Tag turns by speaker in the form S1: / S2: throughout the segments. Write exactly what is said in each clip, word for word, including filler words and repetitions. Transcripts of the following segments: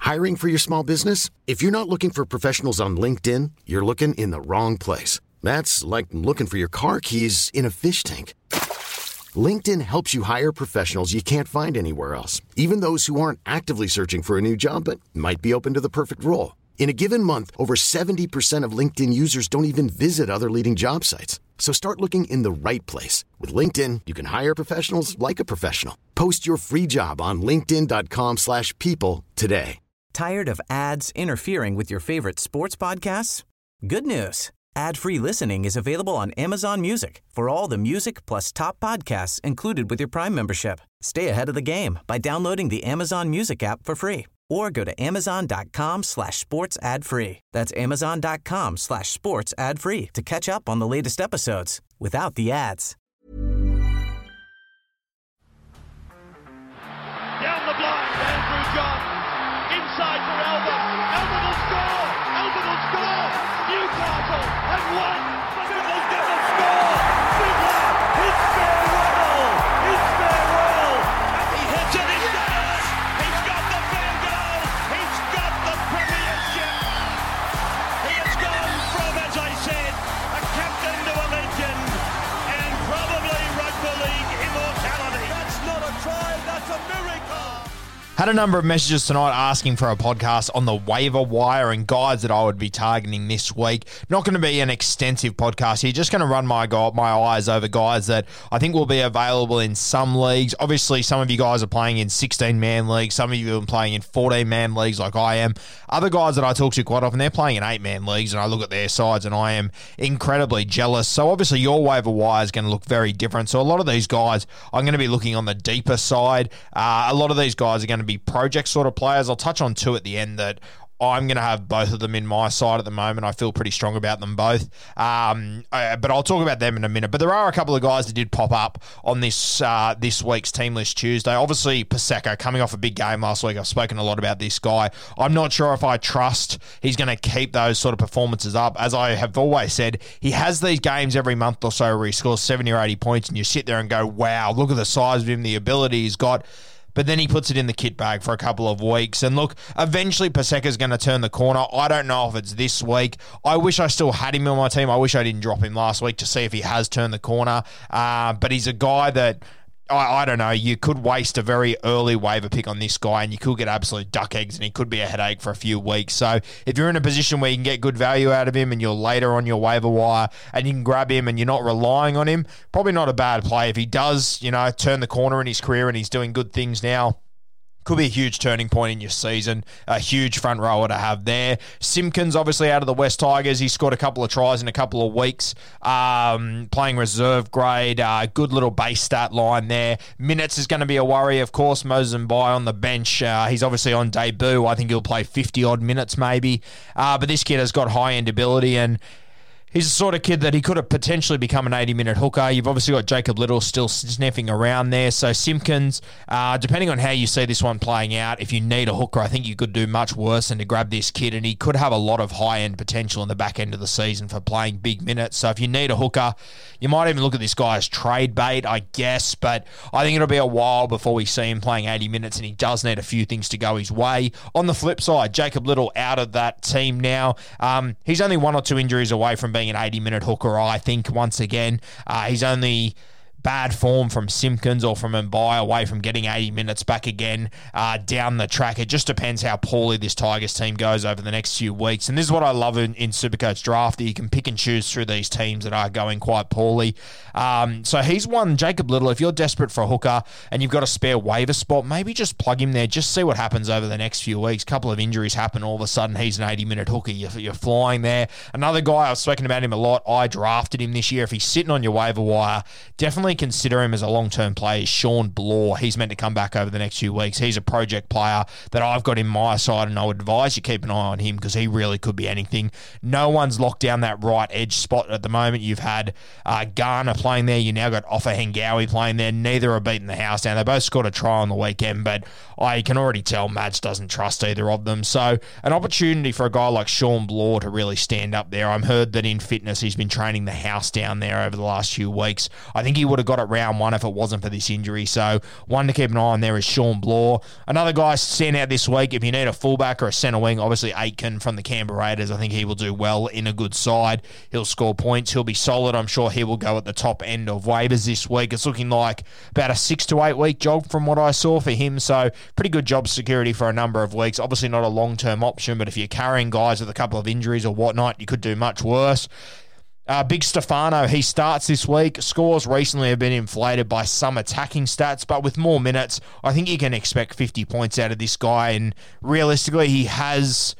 S1: Hiring for your small business? If you're not looking for professionals on LinkedIn, you're looking in the wrong place. That's like looking for your car keys in a fish tank. LinkedIn helps you hire professionals you can't find anywhere else, even those who aren't actively searching for a new job but might be open to the perfect role. In a given month, over seventy percent of LinkedIn users don't even visit other leading job sites. So start looking in the right place. With LinkedIn, you can hire professionals like a professional. Post your free job on linkedin.com slash people today.
S2: Tired of ads interfering with your favorite sports podcasts? Good news. Ad-free listening is available on Amazon Music for all the music plus top podcasts included with your Prime membership. Stay ahead of the game by downloading the Amazon Music app for free or go to amazon.com slash sports ad free. That's amazon.com slash sports ad free to catch up on the latest episodes without the ads.
S3: Down the blind, Andrew John. Inside for Albert. Albert will score. Albert will score. Newcastle have won. Siddle's going to score. Siddle, it's farewell. It's farewell. And he hits it. He's got it. He's got the field goal. He's got the premiership. He has gone from, as I said, a captain to a legend and probably rugby league immortality. That's not a try. That's a miracle.
S4: Had a number of messages tonight asking for a podcast on the waiver wire and guys that I would be targeting this week. Not going to be an extensive podcast here. Just going to run my go- my eyes over guys that I think will be available in some leagues. Obviously, some of you guys are playing in sixteen-man leagues. Some of you are playing in fourteen-man leagues like I am. Other guys that I talk to quite often, they're playing in eight-man leagues, and I look at their sides and I am incredibly jealous. So obviously, your waiver wire is going to look very different. So a lot of these guys, I'm going to be looking on the deeper side. Uh, a lot of these guys are going to be project sort of players. I'll touch on two at the end that I'm going to have both of them in my side at the moment. I feel pretty strong about them both. Um, uh, but I'll talk about them in a minute. But there are a couple of guys that did pop up on this uh, this week's Team List Tuesday. Obviously, Paseka coming off a big game last week. I've spoken a lot about this guy. I'm not sure if I trust he's going to keep those sort of performances up. As I have always said, he has these games every month or so where he scores seventy or eighty points and you sit there and go, wow, look at the size of him, the ability he's got. But then he puts it in the kit bag for a couple of weeks. And look, eventually Paseka's going to turn the corner. I don't know if it's this week. I wish I still had him on my team. I wish I didn't drop him last week to see if he has turned the corner. Uh, but he's a guy that, I, I don't know, you could waste a very early waiver pick on this guy and you could get absolute duck eggs and he could be a headache for a few weeks. So if you're in a position where you can get good value out of him and you're later on your waiver wire and you can grab him and you're not relying on him, probably not a bad play. If he does, you know, turn the corner in his career and he's doing good things now, could be a huge turning point in your season, a huge front rower to have there. Simpkins, obviously out of the West Tigers, he scored a couple of tries in a couple of weeks, um, playing reserve grade, uh, good little base stat line there. Minutes is going to be a worry, of course. Moses Mbai on the bench, uh, he's obviously on debut. I think he'll play fifty-odd minutes maybe, uh, but this kid has got high-end ability and he's the sort of kid that he could have potentially become an eighty-minute hooker. You've obviously got Jacob Little still sniffing around there. So Simpkins, uh, depending on how you see this one playing out, if you need a hooker, I think you could do much worse than to grab this kid. And he could have a lot of high-end potential in the back end of the season for playing big minutes. So if you need a hooker, you might even look at this guy as trade bait, I guess. But I think it'll be a while before we see him playing eighty minutes, and he does need a few things to go his way. On the flip side, Jacob Little out of that team now. Um, he's only one or two injuries away from being an eighty-minute hooker, I think, once again. Uh, he's only bad form from Simpkins or from Mbai away from getting eighty minutes back again uh, down the track. It just depends how poorly this Tigers team goes over the next few weeks. And this is what I love in, in Supercoach Draft, that you can pick and choose through these teams that are going quite poorly. Um, so he's one, Jacob Little. If you're desperate for a hooker and you've got a spare waiver spot, maybe just plug him there. Just see what happens over the next few weeks. A couple of injuries happen. All of a sudden, he's an eighty-minute hooker. You're, you're flying there. Another guy, I've spoken about him a lot. I drafted him this year. If he's sitting on your waiver wire, definitely consider him as a long-term player. Sean Bloor. He's meant to come back over the next few weeks. He's a project player that I've got in my side, and I would advise you keep an eye on him because he really could be anything. No one's locked down that right edge spot at the moment. You've had uh, Garner playing there. You now got Offa Hengawi playing there. Neither are beating the house down. They both scored a try on the weekend, but I can already tell Madge doesn't trust either of them. So an opportunity for a guy like Sean Bloor to really stand up there. I've heard that in fitness he's been training the house down there over the last few weeks. I think he would would have got it round one if it wasn't for this injury. So one to keep an eye on there is Sean Bloor. Another guy stand out this week, if you need a fullback or a centre wing, obviously Aitken from the Canberra Raiders. I think he will do well in a good side. He'll score points. He'll be solid. I'm sure he will go at the top end of waivers this week. It's looking like about a six to eight week job from what I saw for him. So pretty good job security for a number of weeks. Obviously not a long-term option, but if you're carrying guys with a couple of injuries or whatnot, you could do much worse. Uh, Big Stefano, he starts this week. Scores recently have been inflated by some attacking stats, but with more minutes, I think you can expect fifty points out of this guy. And realistically, he has,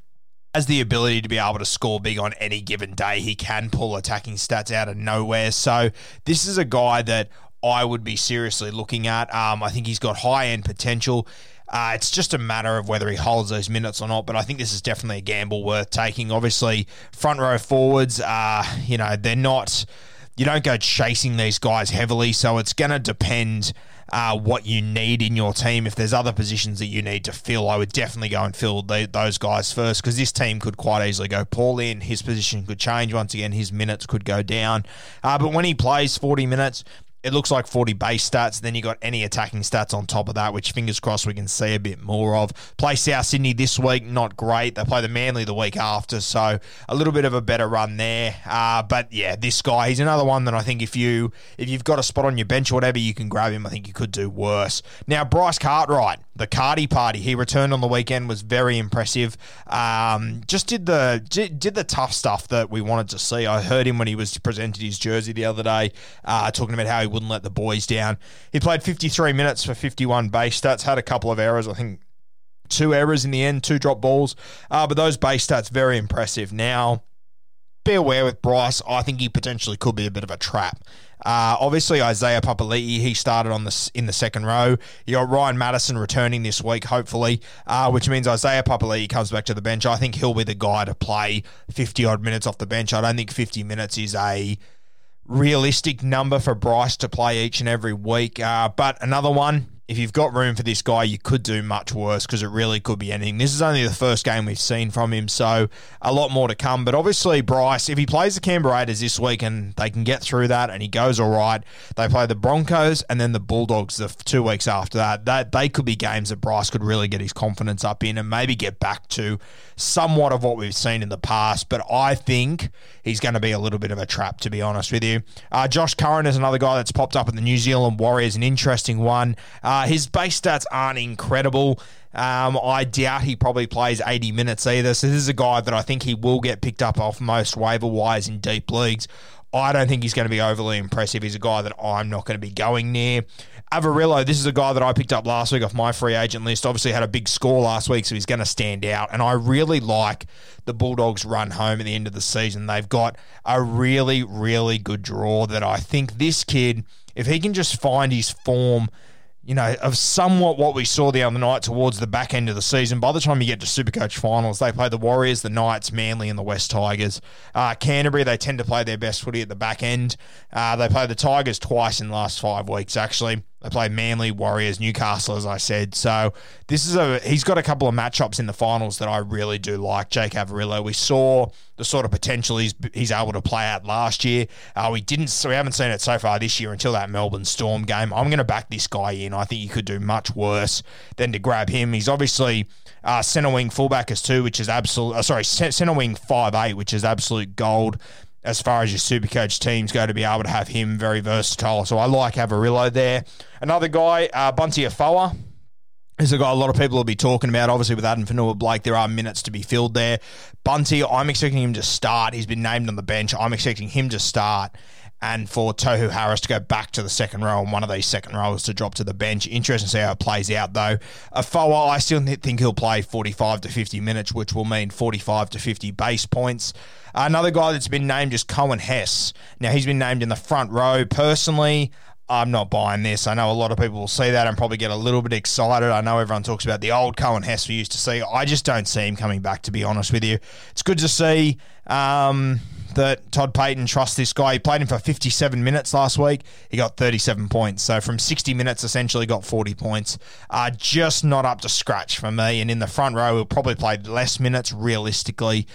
S4: has the ability to be able to score big on any given day. He can pull attacking stats out of nowhere. So this is a guy that I would be seriously looking at. Um, I think he's got high-end potential. Uh, it's just a matter of whether he holds those minutes or not, but I think this is definitely a gamble worth taking. Obviously, front row forwards, uh, you know, they're not, you don't go chasing these guys heavily, so it's going to depend uh, what you need in your team. If there's other positions that you need to fill, I would definitely go and fill the, those guys first, because this team could quite easily go poorly and his position could change. Once again, his minutes could go down. Uh, but when he plays forty minutes, it looks like forty base stats. Then you got any attacking stats on top of that, which fingers crossed we can see a bit more of. Play South Sydney this week, not great. They play the Manly the week after, so a little bit of a better run there. Uh, but yeah, this guy, he's another one that I think if, you, if you've got a spot on your bench or whatever, you can grab him. I think you could do worse. Now, Bryce Cartwright, the Cardi Party, he returned on the weekend, was very impressive. Um, just did the did the tough stuff that we wanted to see. I heard him when he was presented his jersey the other day, uh, talking about how he wouldn't let the boys down. He played fifty-three minutes for fifty-one base stats, had a couple of errors, I think two errors in the end, two drop balls, uh, but those base stats, very impressive. Now, be aware with Bryce, I think he potentially could be a bit of a trap. Uh, obviously, Isaiah Papali'i, he started on the, in the second row. You got Ryan Madison returning this week, hopefully, uh, which means Isaiah Papali'i comes back to the bench. I think he'll be the guy to play fifty-odd minutes off the bench. I don't think fifty minutes is a realistic number for Bryce to play each and every week. Uh, but another one, if you've got room for this guy, you could do much worse, because it really could be anything. This is only the first game we've seen from him, so a lot more to come. But obviously, Bryce, if he plays the Canberra Raiders this week and they can get through that and he goes all right, they play the Broncos and then the Bulldogs the two weeks after that. That they could be games that Bryce could really get his confidence up in and maybe get back to somewhat of what we've seen in the past. But I think he's going to be a little bit of a trap, to be honest with you. Uh, Josh Curran is another guy that's popped up in the New Zealand Warriors, an interesting one. Uh, his base stats aren't incredible. Um, I doubt he probably plays eighty minutes either. So this is a guy that I think he will get picked up off most waiver wires in deep leagues. I don't think he's going to be overly impressive. He's a guy that I'm not going to be going near. Averillo, this is a guy that I picked up last week off my free agent list. Obviously had a big score last week, so he's going to stand out. And I really like the Bulldogs' run home at the end of the season. They've got a really, really good draw that I think this kid, if he can just find his form, you know, of somewhat what we saw the other night towards the back end of the season. By the time you get to Supercoach finals, they play the Warriors, the Knights, Manly, and the West Tigers. Uh, Canterbury, they tend to play their best footy at the back end. Uh, they play the Tigers twice in the last five weeks, actually. They play Manly, Warriors, Newcastle, as I said. So this is a he's got a couple of matchups in the finals that I really do like. Jake Averillo, we saw the sort of potential he's he's able to play out last year. Uh, we didn't, so we haven't seen it so far this year until that Melbourne Storm game. I'm going to back this guy in. I think he could do much worse than to grab him. He's obviously uh, centre wing fullback as two, which is absolute. Uh, sorry, centre wing five eight, which is absolute gold as far as your Supercoach teams go, to be able to have him very versatile. So I like Averillo there. Another guy, uh, Bunty Afoa, is a guy a lot of people will be talking about. Obviously, with Adam Fanua-Blake, there are minutes to be filled there. Bunty, I'm expecting him to start. He's been named on the bench. I'm expecting him to start, and for Tohu Harris to go back to the second row and one of these second rows to drop to the bench. Interesting to see how it plays out, though. Afoa, I still think he'll play forty-five to fifty minutes, which will mean forty-five to fifty base points. Another guy that's been named is Cohen Hess. Now, he's been named in the front row. Personally, I'm not buying this. I know a lot of people will see that and probably get a little bit excited. I know everyone talks about the old Cohen Hess we used to see. I just don't see him coming back, to be honest with you. It's good to see, um, that Todd Payton trusts this guy. He played him for fifty-seven minutes last week. He got thirty-seven points. So from sixty minutes, essentially got forty points. Uh, just not up to scratch for me. And in the front row, he'll probably play less minutes realistically.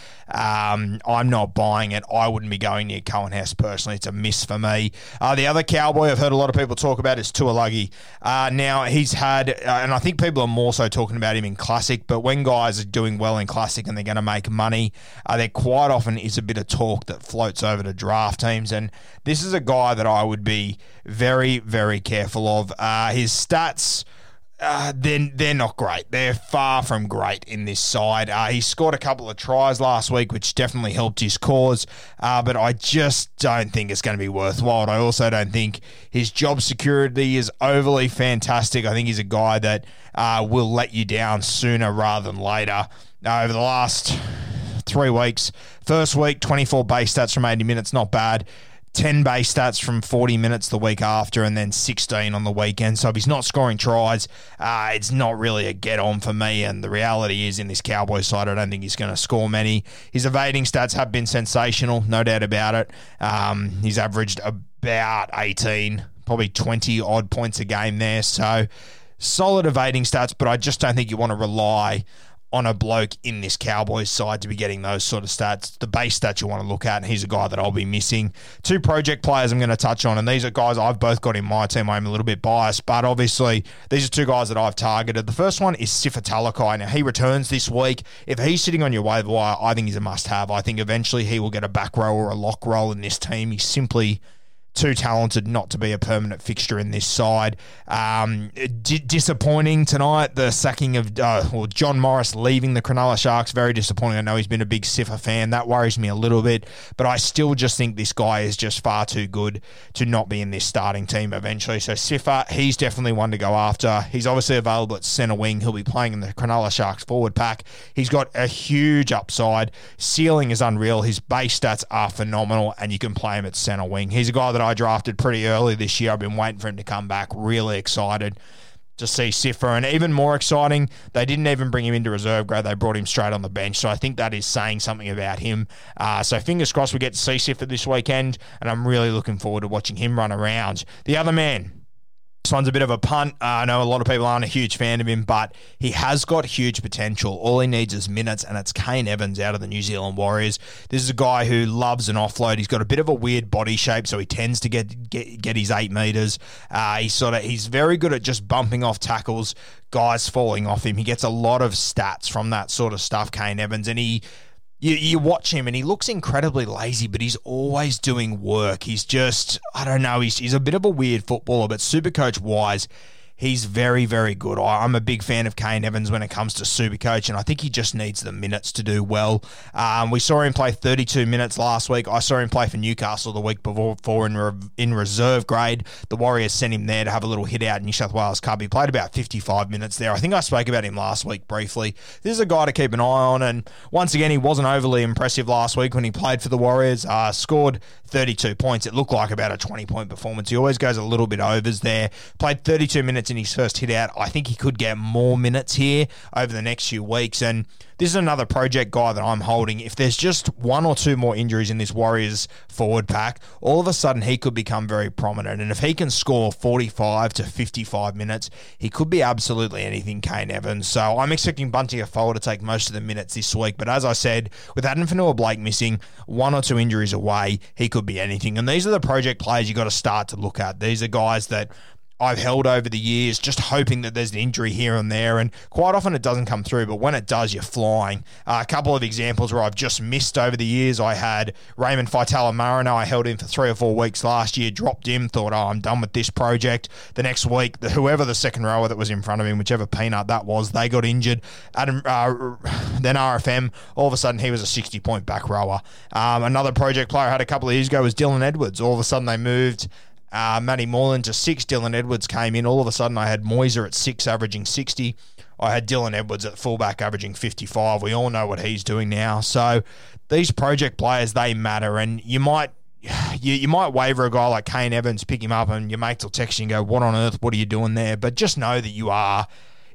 S4: Um, I'm not buying it. I wouldn't be going near Cohen Hess personally. It's a miss for me. Uh, the other Cowboy I've heard a lot of people talk about is Tuilagi. Uh, now, he's had, uh, and I think people are more so talking about him in Classic, but when guys are doing well in Classic and they're going to make money, uh, there quite often is a bit of talk that floats over to draft teams, and this is a guy that I would be very, very careful of. Uh, his stats, uh, they're, they're not great. They're far from great in this side. Uh, he scored a couple of tries last week, which definitely helped his cause, uh, but I just don't think it's going to be worthwhile. I also don't think his job security is overly fantastic. I think he's a guy that uh, will let you down sooner rather than later. Uh, over the last three weeks, first week, twenty-four base stats from eighty minutes, not bad. ten base stats from forty minutes the week after, and then sixteen on the weekend. So if he's not scoring tries, uh, it's not really a get-on for me. And the reality is, in this Cowboys side, I don't think he's going to score many. His evading stats have been sensational, no doubt about it. Um, he's averaged about eighteen, probably twenty-odd points a game there. So solid evading stats, but I just don't think you want to rely on a bloke in this Cowboys side to be getting those sort of stats. The base stats you want to look at, and he's a guy that I'll be missing. Two project players I'm going to touch on, and these are guys I've both got in my team. I'm a little bit biased, but obviously these are two guys that I've targeted. The first one is Sifa Talakai. Now, he returns this week. If he's sitting on your waiver wire, I think he's a must-have. I think eventually he will get a back row or a lock role in this team. He's simply too talented not to be a permanent fixture in this side. Um, d- disappointing tonight, the sacking of uh, well, John Morris leaving the Cronulla Sharks. Very disappointing. I know he's been a big Sifa fan. That worries me a little bit, but I still just think this guy is just far too good to not be in this starting team eventually. So Sifa, he's definitely one to go after. He's obviously available at centre wing. He'll be playing in the Cronulla Sharks forward pack. He's got a huge upside. Ceiling is unreal. His base stats are phenomenal, and you can play him at centre wing. He's a guy that I drafted pretty early this year. I've been waiting for him to come back. Really excited to see Sifa, and even more exciting, they didn't even bring him into reserve grade. They brought him straight on the bench, so I think that is saying something about him. Uh, so fingers crossed we get to see Sifa this weekend, and I'm really looking forward to watching him run around. The other man, this one's a bit of a punt. Uh, I know a lot of people aren't a huge fan of him, but he has got huge potential. All he needs is minutes, and it's Kane Evans out of the New Zealand Warriors. This is a guy who loves an offload. He's got a bit of a weird body shape, so he tends to get get, get his eight metres. Uh, he's sort of he's very good at just bumping off tackles, guys falling off him. He gets a lot of stats from that sort of stuff, Kane Evans, and he... You, you watch him and he looks incredibly lazy, but he's always doing work. He's just, I don't know, he's, he's a bit of a weird footballer, but Supercoach-wise, he's very, very good. I'm a big fan of Kane Evans when it comes to Supercoach, and I think he just needs the minutes to do well. Um, we saw him play thirty-two minutes last week. I saw him play for Newcastle the week before in, re- in reserve grade. The Warriors sent him there to have a little hit out in New South Wales Cup. He played about fifty-five minutes there. I think I spoke about him last week briefly. This is a guy to keep an eye on, and once again, he wasn't overly impressive last week when he played for the Warriors. Uh, scored thirty-two points. It looked like about a twenty-point performance. He always goes a little bit overs there. Played thirty-two minutes in his first hit out. I think he could get more minutes here over the next few weeks, and this is another project guy that I'm holding. If there's just one or two more injuries in this Warriors forward pack, all of a sudden he could become very prominent, and if he can score forty-five to fifty-five minutes, he could be absolutely anything, Kane Evans. So I'm expecting Bunty Afoa to take most of the minutes this week, but as I said, with Adam Fanua-Blake missing, one or two injuries away, he could be anything, and these are the project players you got to start to look at. These are guys that I've held over the years, just hoping that there's an injury here and there, and quite often it doesn't come through, but when it does, you're flying. Uh, a couple of examples where I've just missed over the years. I had Raymond Faitala-Marino. I held him for three or four weeks last year, dropped him, thought, oh, I'm done with this project. The next week, the, whoever the second rower that was in front of him, whichever peanut that was, they got injured. Adam, uh, then R F M, all of a sudden he was a sixty-point back rower. Um, another project player I had a couple of years ago was Dylan Edwards. All of a sudden they moved Uh, Matty Moreland to six. Dylan Edwards came in. All of a sudden, I had Moiser at six, averaging sixty. I had Dylan Edwards at fullback, averaging fifty-five. We all know what he's doing now. So these project players, they matter, and you might you, you might waiver a guy like Kane Evans, pick him up, and your mates will text you and go, "What on earth? What are you doing there?" But just know that you are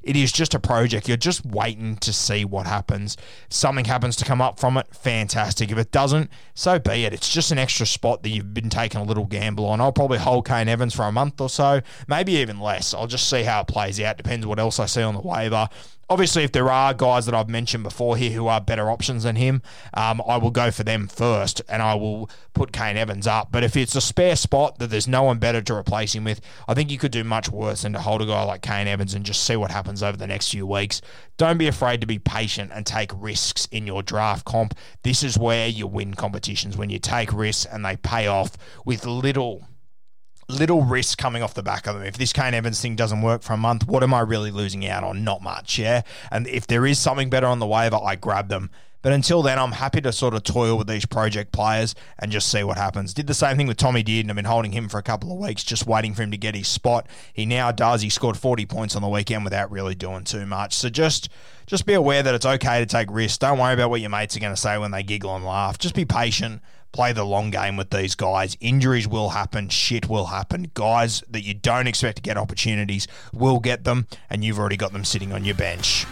S4: it is just a project. You're just waiting to see what happens. If something happens to come up from it, fantastic. If it doesn't, so be it. It's just an extra spot that you've been taking a little gamble on. I'll probably hold Kane Evans for a month or so, maybe even less. I'll just see how it plays out. Depends what else I see on the waiver. Obviously, if there are guys that I've mentioned before here who are better options than him, um, I will go for them first, and I will put Kane Evans up. But if it's a spare spot that there's no one better to replace him with, I think you could do much worse than to hold a guy like Kane Evans and just see what happens over the next few weeks. Don't be afraid to be patient and take risks in your draft comp. This is where you win competitions, when you take risks and they pay off with little... little risk coming off the back of them. If this Kane Evans thing doesn't work for a month, what am I really losing out on? Not much, yeah? And if there is something better on the waiver, I grab them. But until then, I'm happy to sort of toil with these project players and just see what happens. Did the same thing with Tommy Dearden. I've been holding him for a couple of weeks, just waiting for him to get his spot. He now does. He scored forty points on the weekend without really doing too much. So just, just be aware that it's okay to take risks. Don't worry about what your mates are going to say when they giggle and laugh. Just be patient. Play the long game with these guys. Injuries will happen. Shit will happen. Guys that you don't expect to get opportunities will get them, and you've already got them sitting on your bench.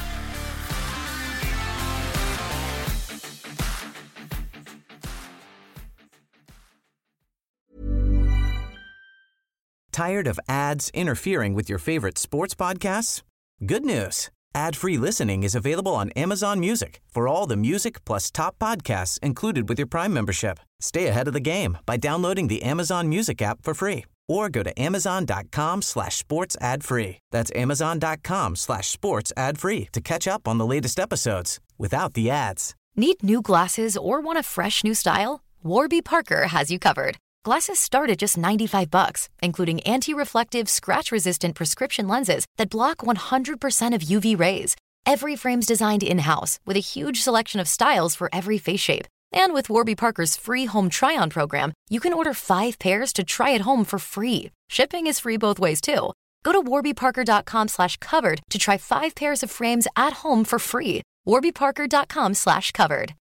S2: Tired of ads interfering with your favorite sports podcasts? Good news. Ad-free listening is available on Amazon Music for all the music plus top podcasts included with your Prime membership. Stay ahead of the game by downloading the Amazon Music app for free or go to amazon.com slash sports ad free. That's amazon.com slash sports ad free to catch up on the latest episodes without the ads.
S5: Need new glasses or want a fresh new style? Warby Parker has you covered. Glasses start at just ninety-five bucks, including anti-reflective, scratch-resistant prescription lenses that block one hundred percent of U V rays. Every frame's designed in-house with a huge selection of styles for every face shape. And with Warby Parker's free home try-on program, you can order five pairs to try at home for free. Shipping is free both ways, too. Go to warbyparker.com slash covered to try five pairs of frames at home for free. warbyparker.com slash covered.